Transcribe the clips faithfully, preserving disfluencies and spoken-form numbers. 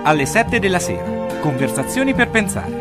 alle sette della sera. Conversazioni per pensare.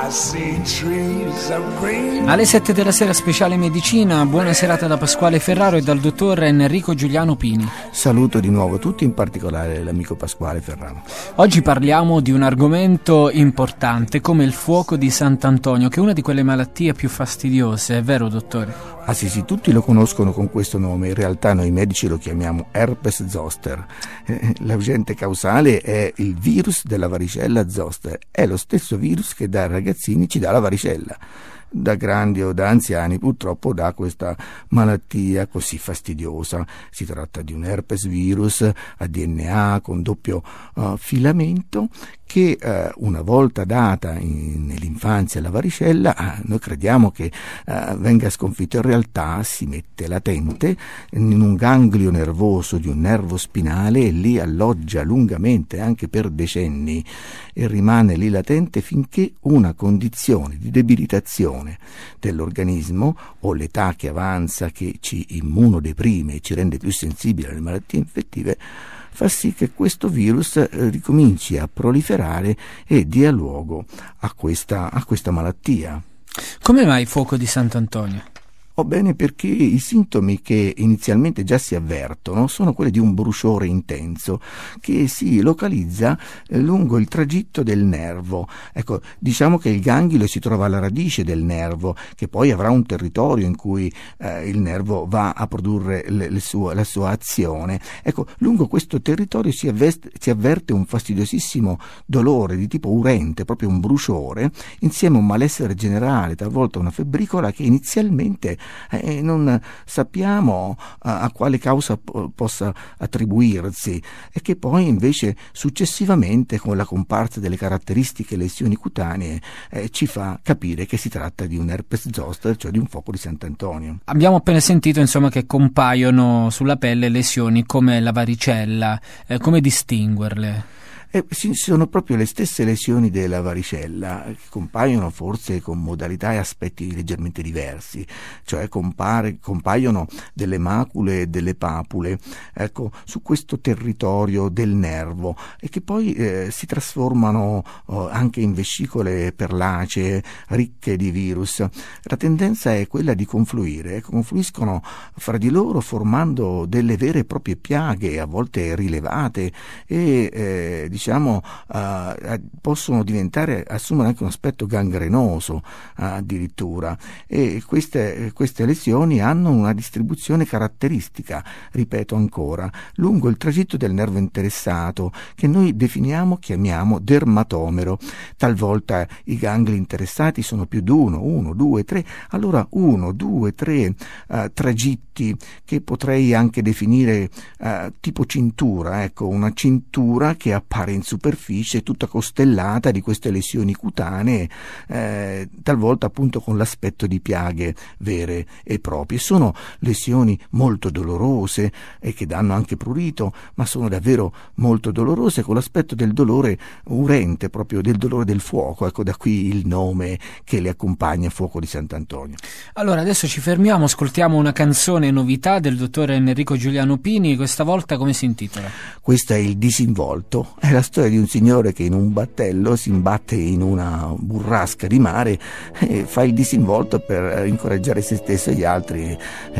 Alle sette della sera, speciale medicina. Buona serata da Pasquale Ferraro e dal dottor Enrico Giuliano Pini. Saluto di nuovo tutti, in particolare l'amico Pasquale Ferraro. Oggi parliamo di un argomento importante come il fuoco di Sant'Antonio, che è una di quelle malattie più fastidiose, è vero dottore? Ah sì sì, tutti lo conoscono con questo nome, in realtà noi medici lo chiamiamo herpes zoster. Eh, l'agente causale è il virus della varicella zoster, è lo stesso virus che da ragazzini ci dà la varicella. Da grandi o da anziani purtroppo dà questa malattia così fastidiosa. Si tratta di un herpes virus a D N A con doppio uh, filamento che uh, una volta data in, nell'infanzia la varicella, uh, noi crediamo che uh, venga sconfitto. In realtà si mette latente in un ganglio nervoso di un nervo spinale e lì alloggia lungamente, anche per decenni, e rimane lì latente finché una condizione di debilitazione dell'organismo o l'età che avanza, che ci immunodeprime e ci rende più sensibili alle malattie infettive, fa sì che questo virus ricominci a proliferare e dia luogo a questa, a questa malattia. Come mai fuoco di Sant'Antonio? Oh, bene, perché i sintomi che inizialmente già si avvertono sono quelli di un bruciore intenso che si localizza eh, lungo il tragitto del nervo. Ecco, diciamo che il ganglio si trova alla radice del nervo, che poi avrà un territorio in cui eh, il nervo va a produrre le, le sue, la sua azione. Ecco, lungo questo territorio si, avveste, si avverte un fastidiosissimo dolore di tipo urente, proprio un bruciore, insieme a un malessere generale, talvolta una febbricola che inizialmente Eh, non sappiamo a, a quale causa po- possa attribuirsi e che poi invece successivamente, con la comparsa delle caratteristiche lesioni cutanee, eh, ci fa capire che si tratta di un herpes zoster, cioè di un fuoco di Sant'Antonio. Abbiamo appena sentito insomma che compaiono sulla pelle lesioni come la varicella, eh, come distinguerle? Eh, sì, sono proprio le stesse lesioni della varicella, che compaiono forse con modalità e aspetti leggermente diversi, cioè compare, compaiono delle macule e delle papule, ecco, su questo territorio del nervo, e che poi eh, si trasformano oh, anche in vescicole perlacee ricche di virus. La tendenza è quella di confluire, confluiscono fra di loro formando delle vere e proprie piaghe, a volte rilevate, e eh, diciamo uh, possono diventare, assumere anche un aspetto gangrenoso uh, addirittura, e queste, queste lesioni hanno una distribuzione caratteristica, ripeto ancora, lungo il tragitto del nervo interessato, che noi definiamo, chiamiamo dermatomero. Talvolta i gangli interessati sono più di uno, uno, due, tre, allora uno, due, tre uh, tragitti che potrei anche definire uh, tipo cintura, ecco, una cintura che appare in superficie tutta costellata di queste lesioni cutanee, eh, talvolta appunto con l'aspetto di piaghe vere e proprie. Sono lesioni molto dolorose e che danno anche prurito, ma sono davvero molto dolorose, con l'aspetto del dolore urente, proprio del dolore del fuoco. Ecco, da qui il nome che le accompagna, fuoco di Sant'Antonio. Allora adesso ci fermiamo, ascoltiamo una canzone novità del dottore Enrico Giuliano Pini. Questa volta come si intitola? Questa è Il disinvolto, è la storia di un signore che in un battello si imbatte in una burrasca di mare e fa il disinvolto per incoraggiare se stesso e gli altri,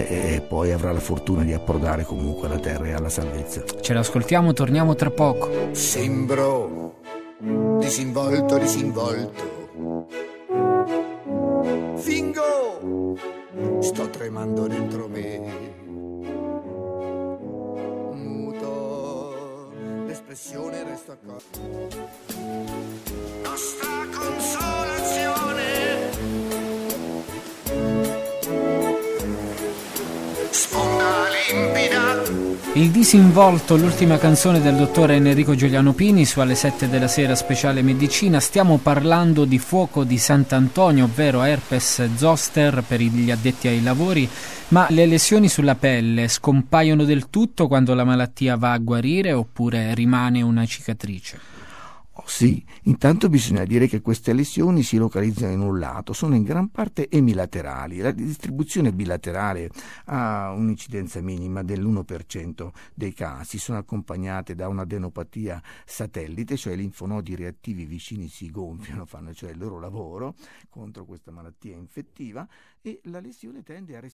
e poi avrà la fortuna di approdare comunque alla terra e alla salvezza. Ce l'ascoltiamo, torniamo tra poco. Sembro disinvolto, disinvolto. Fingo, sto tremando dentro me. L'espressione resta accanto. Nostra consolazione. Sponda limpida. Il disinvolto, l'ultima canzone del dottore Enrico Giuliano Pini su Alle sette della sera, speciale medicina. Stiamo parlando di fuoco di Sant'Antonio, ovvero herpes zoster per gli addetti ai lavori. Ma le lesioni sulla pelle scompaiono del tutto quando la malattia va a guarire oppure rimane una cicatrice? Oh, sì, intanto bisogna dire che queste lesioni si localizzano in un lato, sono in gran parte emilaterali. La distribuzione bilaterale ha un'incidenza minima dell'uno per cento dei casi, sono accompagnate da un'adenopatia satellite, cioè i linfonodi reattivi vicini si gonfiano, fanno cioè il loro lavoro contro questa malattia infettiva, e la lesione tende a